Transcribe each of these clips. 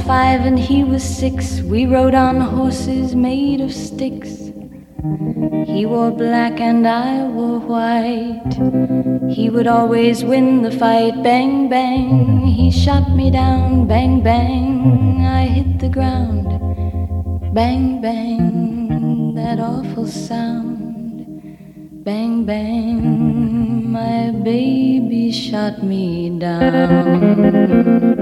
5 and he was 6. We rode on horses made of sticks. He wore black and I wore white. He would always win the fight. Bang, bang, he shot me down. Bang, bang, I hit the ground. Bang, bang, that awful sound. Bang, bang, my baby shot me down.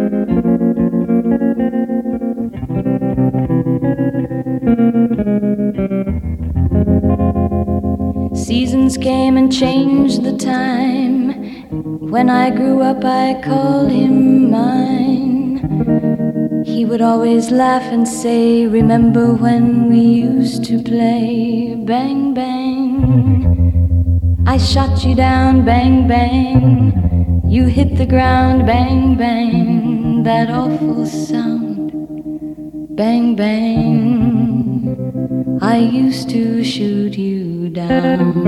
Seasons came and changed the time. When I grew up I called him mine. He would always laugh and say, remember when we used to play? Bang, bang, I shot you down. Bang, bang, you hit the ground. Bang, bang, that awful sound. Bang, bang, I used to shoot you down.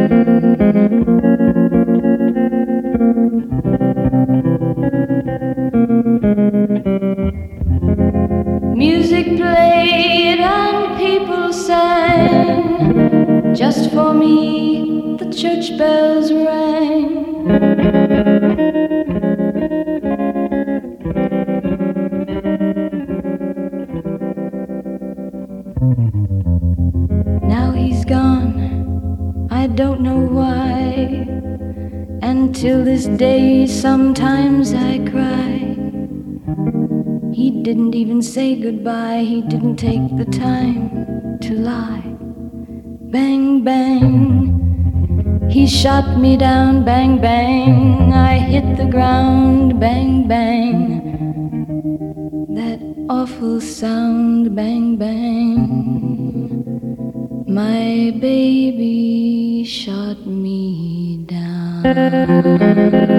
Music played and people sang. Just for me the church bells rang. Now he's gone, I don't know why. And till this day sometimes I cry. He didn't even say goodbye. He didn't take the time to lie. Bang, bang, he shot me down. Bang, bang, I hit the ground. Bang, bang, that awful sound. Bang, bang, my baby shot me down.